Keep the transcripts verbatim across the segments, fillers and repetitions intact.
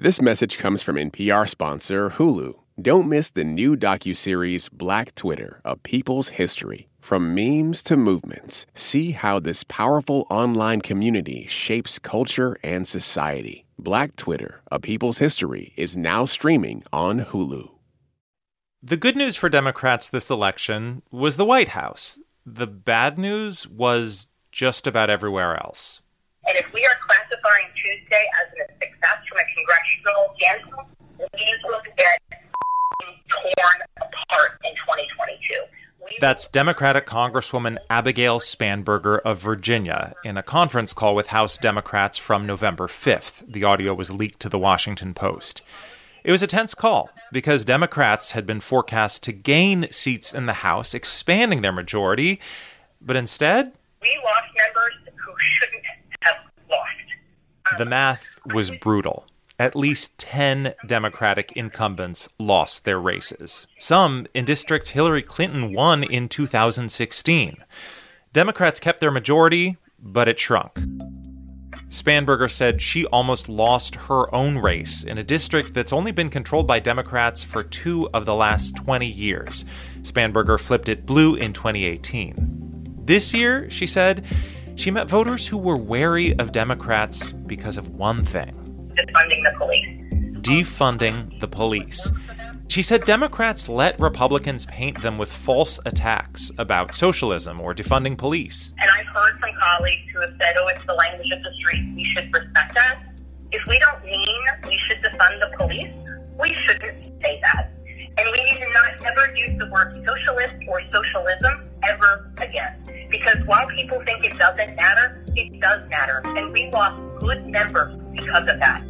This message comes from N P R sponsor Hulu. Don't miss the new docuseries Black Twitter, A People's History. From memes to movements, see how this powerful online community shapes culture and society. Black Twitter, A People's History is now streaming on Hulu. The good news for Democrats this election was the White House. The bad news was just about everywhere else. And if we are classifying Tuesday as a success from a congressional standpoint, we will get torn apart in twenty twenty-two. We That's Democratic Congresswoman Abigail Spanberger of Virginia in a conference call with House Democrats from November fifth. The audio was leaked to the Washington Post. It was a tense call because Democrats had been forecast to gain seats in the House, expanding their majority, but instead, we lost members who shouldn't have lost. The math was brutal. At least ten Democratic incumbents lost their races. Some in districts Hillary Clinton won in two thousand sixteen. Democrats kept their majority, but it shrunk. Spanberger said she almost lost her own race in a district that's only been controlled by Democrats for two of the last twenty years. Spanberger flipped it blue in twenty eighteen. This year, she said, she met voters who were wary of Democrats because of one thing. Defunding the police. Defunding the police. She said Democrats let Republicans paint them with false attacks about socialism or defunding police. And I've heard from colleagues who have said, oh, it's the language of the street. We should respect that. If we don't mean we should defund the police, we shouldn't say that. And we need to not ever use the word socialist or socialism ever again. Because while people think it doesn't matter, it does matter. And we lost good members because of that.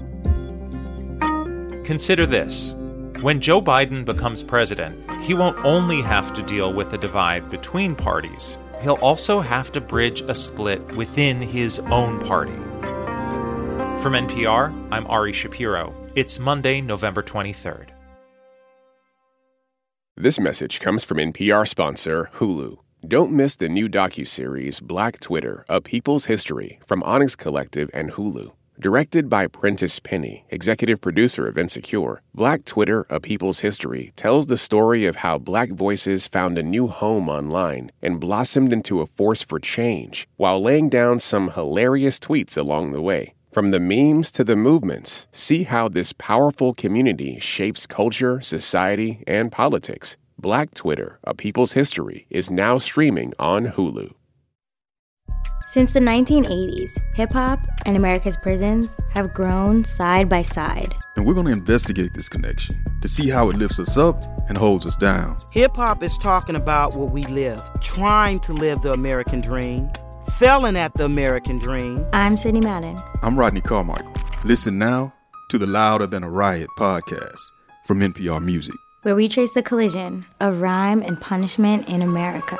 Consider this. When Joe Biden becomes president, he won't only have to deal with a divide between parties. He'll also have to bridge a split within his own party. From N P R, I'm Ari Shapiro. It's Monday, November twenty-third. This message comes from N P R sponsor Hulu. Don't miss the new docuseries Black Twitter, A People's History from Onyx Collective and Hulu. Directed by Prentice Penny, executive producer of Insecure, Black Twitter, A People's History tells the story of how Black voices found a new home online and blossomed into a force for change, while laying down some hilarious tweets along the way. From the memes to the movements, see how this powerful community shapes culture, society, and politics. Black Twitter, A People's History is now streaming on Hulu. Since the nineteen eighties, hip-hop and America's prisons have grown side by side. And we're going to investigate this connection to see how it lifts us up and holds us down. Hip-hop is talking about what we live, trying to live the American dream, failing at the American dream. I'm Sydney Madden. I'm Rodney Carmichael. Listen now to the Louder Than a Riot podcast from N P R Music, where we trace the collision of rhyme and punishment in America.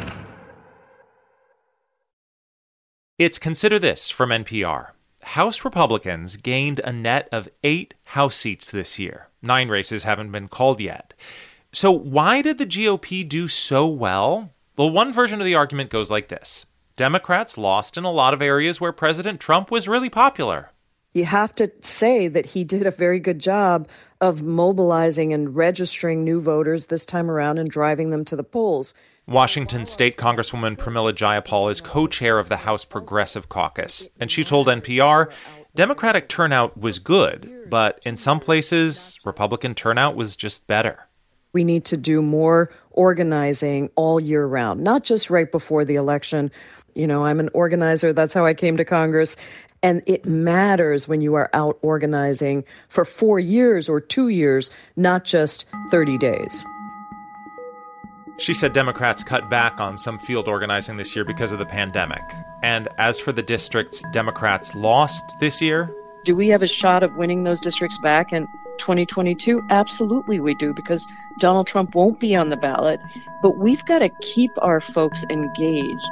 It's Consider This from N P R. House Republicans gained a net of eight House seats this year. Nine races haven't been called yet. So why did the G O P do so well? Well, one version of the argument goes like this. Democrats lost in a lot of areas where President Trump was really popular. You have to say that he did a very good job of mobilizing and registering new voters this time around and driving them to the polls. Washington State Congresswoman Pramila Jayapal is co-chair of the House Progressive Caucus, and she told N P R Democratic turnout was good, but in some places, Republican turnout was just better. We need to do more organizing all year round, not just right before the election. You know, I'm an organizer. That's how I came to Congress. And it matters when you are out organizing for four years or two years, not just thirty days. She said Democrats cut back on some field organizing this year because of the pandemic. And as for the districts Democrats lost this year, do we have a shot of winning those districts back in twenty twenty-two? Absolutely we do, because Donald Trump won't be on the ballot. But we've got to keep our folks engaged.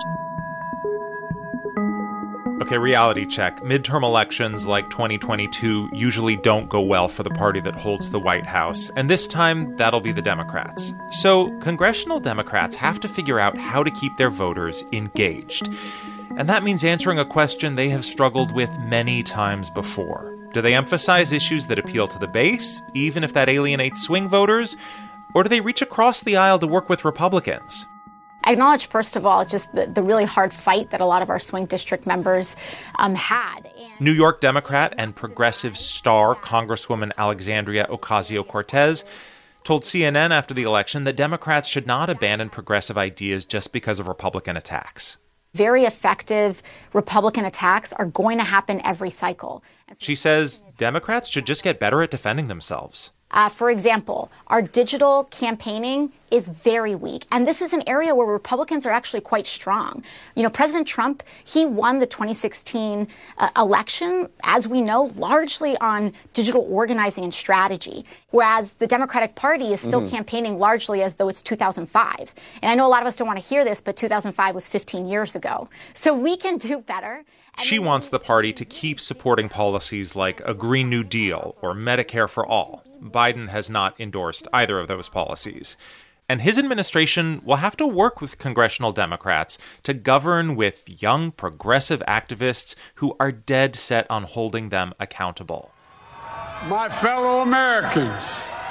Okay, reality check. Midterm elections like twenty twenty-two usually don't go well for the party that holds the White House, and this time that'll be the Democrats. So congressional Democrats have to figure out how to keep their voters engaged. And that means answering a question they have struggled with many times before. Do they emphasize issues that appeal to the base, even if that alienates swing voters? Or do they reach across the aisle to work with Republicans? I acknowledge, first of all, just the, the really hard fight that a lot of our swing district members um, had. And New York Democrat and progressive star Congresswoman Alexandria Ocasio-Cortez told C N N after the election that Democrats should not abandon progressive ideas just because of Republican attacks. Very effective Republican attacks are going to happen every cycle. She says Democrats should just get better at defending themselves. Uh, for example, our digital campaigning is very weak. And this is an area where Republicans are actually quite strong. You know, President Trump, he won the twenty sixteen uh, election, as we know, largely on digital organizing and strategy, whereas the Democratic Party is still mm-hmm. campaigning largely as though it's two thousand five. And I know a lot of us don't want to hear this, but two thousand five was fifteen years ago. So we can do better. She wants the party to keep supporting policies like a Green New Deal or Medicare for All. Biden has not endorsed either of those policies. And his administration will have to work with congressional Democrats to govern with young progressive activists who are dead set on holding them accountable. My fellow Americans.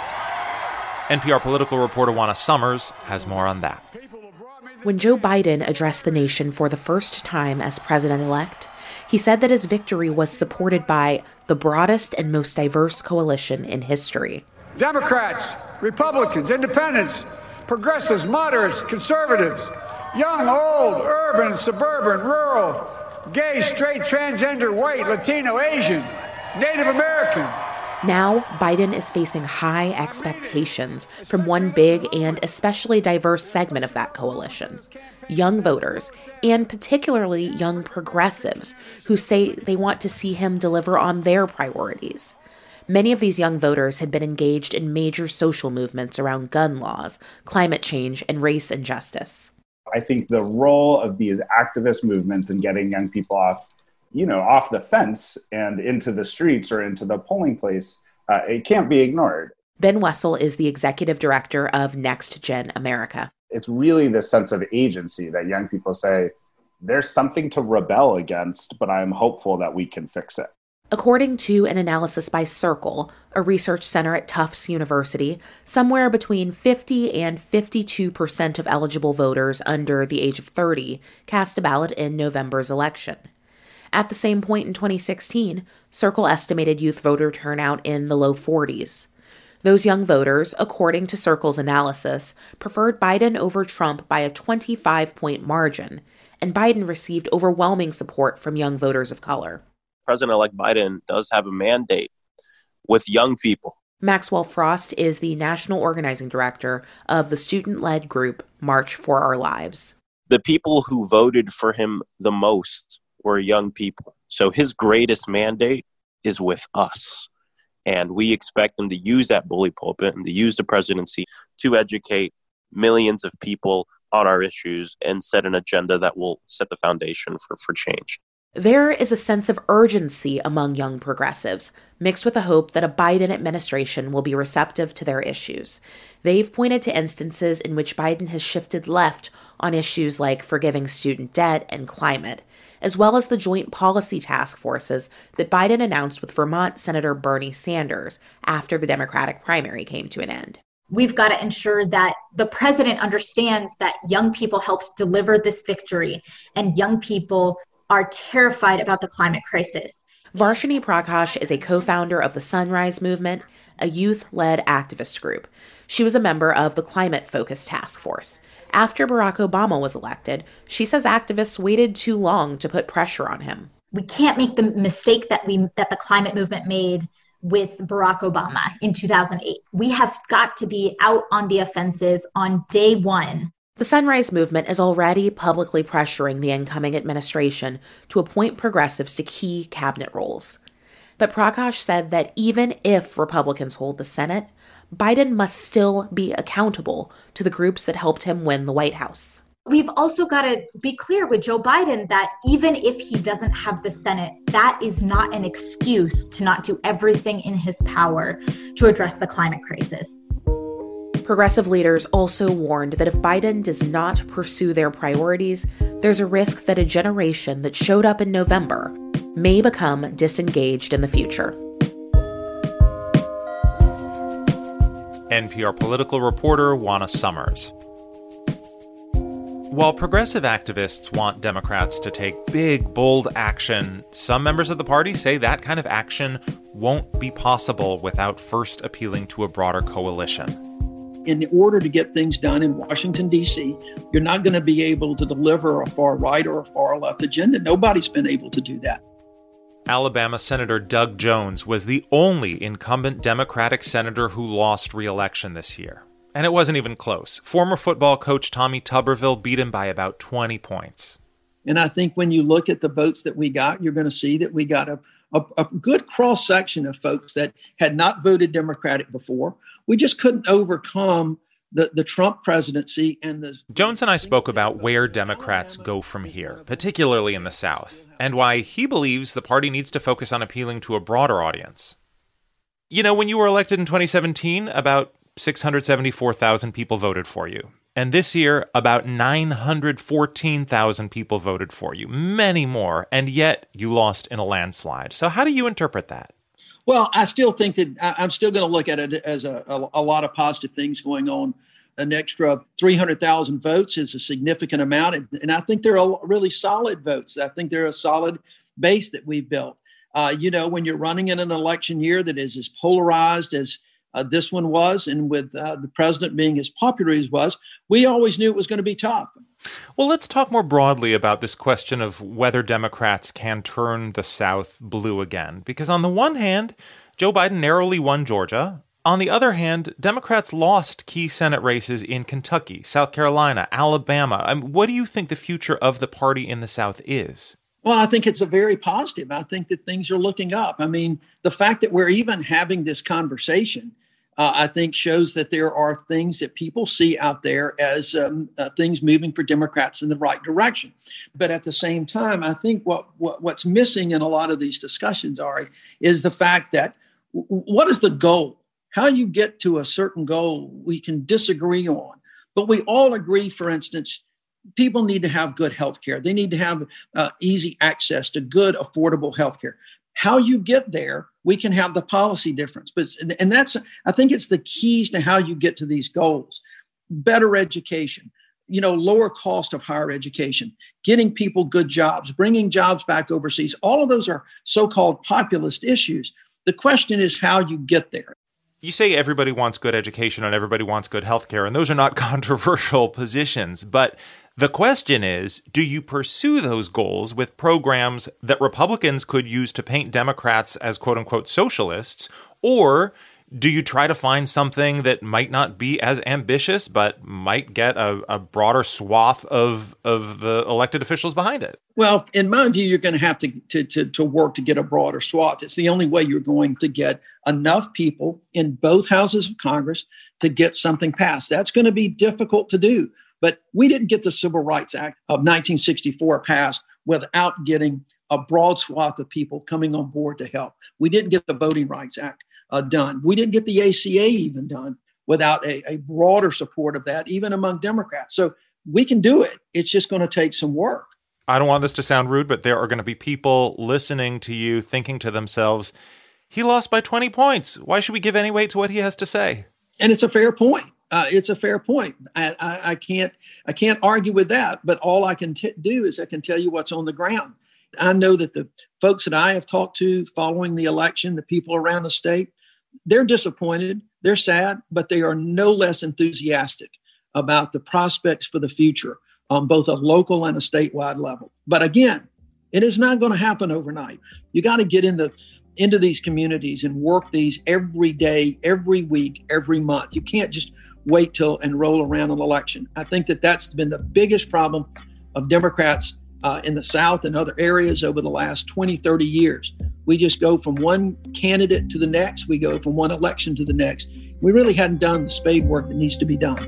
N P R political reporter Juana Summers has more on that. When Joe Biden addressed the nation for the first time as president-elect, he said that his victory was supported by the broadest and most diverse coalition in history. Democrats, Republicans, Independents, progressives, moderates, conservatives, young, old, urban, suburban, rural, gay, straight, transgender, white, Latino, Asian, Native American. Now, Biden is facing high expectations from one big and especially diverse segment of that coalition, young voters, and particularly young progressives who say they want to see him deliver on their priorities. Many of these young voters had been engaged in major social movements around gun laws, climate change, and race injustice. I think the role of these activist movements in getting young people off, you know, off the fence and into the streets or into the polling place, uh, it can't be ignored. Ben Wessel is the executive director of Next Gen America. It's really this sense of agency that young people say, there's something to rebel against, but I'm hopeful that we can fix it. According to an analysis by Circle, a research center at Tufts University, somewhere between fifty and fifty-two percent of eligible voters under the age of thirty cast a ballot in November's election. At the same point in twenty sixteen, Circle estimated youth voter turnout in the low forties. Those young voters, according to Circle's analysis, preferred Biden over Trump by a twenty-five point margin, and Biden received overwhelming support from young voters of color. President-elect Biden does have a mandate with young people. Maxwell Frost is the national organizing director of the student-led group March for Our Lives. The people who voted for him the most were young people. So his greatest mandate is with us. And we expect him to use that bully pulpit and to use the presidency to educate millions of people on our issues and set an agenda that will set the foundation for, for change. There is a sense of urgency among young progressives, mixed with a hope that a Biden administration will be receptive to their issues. They've pointed to instances in which Biden has shifted left on issues like forgiving student debt and climate, as well as the joint policy task forces that Biden announced with Vermont Senator Bernie Sanders after the Democratic primary came to an end. We've got to ensure that the president understands that young people helped deliver this victory, and young people are terrified about the climate crisis. Varshini Prakash is a co-founder of the Sunrise Movement, a youth-led activist group. She was a member of the climate-focused task force. After Barack Obama was elected, she says activists waited too long to put pressure on him. We can't make the mistake that we that the climate movement made with Barack Obama in two thousand eight. We have got to be out on the offensive on day one. The Sunrise Movement is already publicly pressuring the incoming administration to appoint progressives to key cabinet roles. But Prakash said that even if Republicans hold the Senate, Biden must still be accountable to the groups that helped him win the White House. We've also got to be clear with Joe Biden that even if he doesn't have the Senate, that is not an excuse to not do everything in his power to address the climate crisis. Progressive leaders also warned that if Biden does not pursue their priorities, there's a risk that a generation that showed up in November may become disengaged in the future. N P R political reporter Juana Summers. While progressive activists want Democrats to take big, bold action, some members of the party say that kind of action won't be possible without first appealing to a broader coalition. In order to get things done in Washington, D C, you're not going to be able to deliver a far right or a far left agenda. Nobody's been able to do that. Alabama Senator Doug Jones was the only incumbent Democratic senator who lost re-election this year. And it wasn't even close. Former football coach Tommy Tuberville beat him by about twenty points. And I think when you look at the votes that we got, you're going to see that we got a, a, a good cross-section of folks that had not voted Democratic before. We just couldn't overcome the, the Trump presidency and the... Jones and I spoke about where Democrats go from here, particularly in the South, and why he believes the party needs to focus on appealing to a broader audience. You know, when you were elected in twenty seventeen, about six hundred seventy-four thousand people voted for you. And this year, about nine hundred fourteen thousand people voted for you, many more, and yet you lost in a landslide. So how do you interpret that? Well, I still think that I'm still going to look at it as a, a, a lot of positive things going on. An extra three hundred thousand votes is a significant amount, and, and I think they're a really solid votes. I think they're a solid base that we've built. Uh, you know, when you're running in an election year that is as polarized as Uh, this one was, and with uh, the president being as popular as he was, we always knew it was going to be tough. Well, let's talk more broadly about this question of whether Democrats can turn the South blue again. Because on the one hand, Joe Biden narrowly won Georgia. On the other hand, Democrats lost key Senate races in Kentucky, South Carolina, Alabama. I mean, what do you think the future of the party in the South is? Well, I think it's a very positive. I think that things are looking up. I mean, the fact that we're even having this conversation Uh, I think shows that there are things that people see out there as um, uh, things moving for Democrats in the right direction. But at the same time, I think what, what what's missing in a lot of these discussions, Ari, is the fact that w- what is the goal? How you get to a certain goal we can disagree on. But we all agree, for instance, people need to have good health care. They need to have uh, easy access to good, affordable health care. How you get there, we can have the policy difference. But and that's, I think it's the keys to how you get to these goals. Better education, you know, lower cost of higher education, getting people good jobs, bringing jobs back overseas. All of those are so-called populist issues. The question is how you get there. You say everybody wants good education and everybody wants good health care, and those are not controversial positions. But the question is, do you pursue those goals with programs that Republicans could use to paint Democrats as quote-unquote socialists, or do you try to find something that might not be as ambitious but might get a, a broader swath of, of the elected officials behind it? Well, in my view, you're going to have to, to, to, to work to get a broader swath. It's the only way you're going to get enough people in both houses of Congress to get something passed. That's going to be difficult to do. But we didn't get the Civil Rights Act of nineteen sixty-four passed without getting a broad swath of people coming on board to help. We didn't get the Voting Rights Act uh, done. We didn't get the A C A even done without a, a broader support of that, even among Democrats. So we can do it. It's just going to take some work. I don't want this to sound rude, but there are going to be people listening to you thinking to themselves, he lost by twenty points. Why should we give any weight to what he has to say? And it's a fair point. Uh, it's a fair point. I, I, I can't I can't argue with that. But all I can t- do is I can tell you what's on the ground. I know that the folks that I have talked to following the election, the people around the state, they're disappointed. They're sad, but they are no less enthusiastic about the prospects for the future on both a local and a statewide level. But again, it is not going to happen overnight. You got to get in the into these communities and work these every day, every week, every month. You can't just wait till and roll around an election. I think that that's been the biggest problem of Democrats uh, in the South and other areas over the last twenty, thirty years. We just go from one candidate to the next. We go from one election to the next. We really hadn't done the spade work that needs to be done.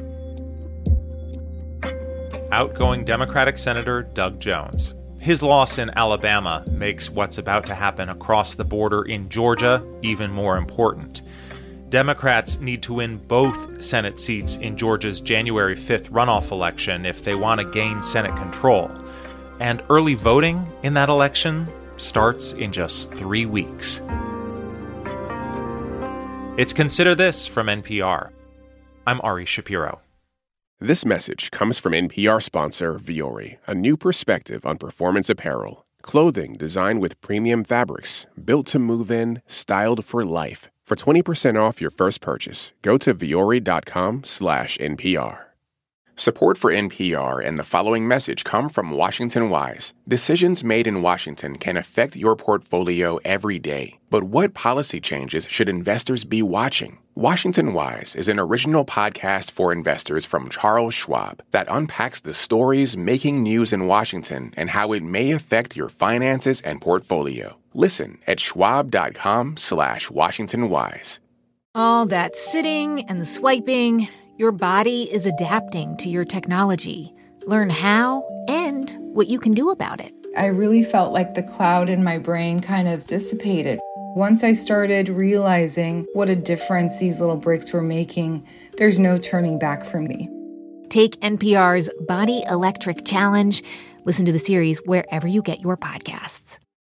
Outgoing Democratic Senator Doug Jones. His loss in Alabama makes what's about to happen across the border in Georgia even more important. Democrats need to win both Senate seats in Georgia's January fifth runoff election if they want to gain Senate control. And early voting in that election starts in just three weeks. It's Consider This from N P R. I'm Ari Shapiro. This message comes from N P R sponsor Vuori, a new perspective on performance apparel. Clothing designed with premium fabrics, built to move in, styled for life. For twenty percent off your first purchase, go to vuori.com slash NPR. Support for N P R and the following message come from Washington Wise. Decisions made in Washington can affect your portfolio every day. But what policy changes should investors be watching? Washington Wise is an original podcast for investors from Charles Schwab that unpacks the stories making news in Washington and how it may affect your finances and portfolio. Listen at schwab.com slash Washington Wise. All that sitting and swiping, your body is adapting to your technology. Learn how and what you can do about it. I really felt like the cloud in my brain kind of dissipated. Once I started realizing what a difference these little breaks were making, there's no turning back for me. Take N P R's Body Electric Challenge. Listen to the series wherever you get your podcasts.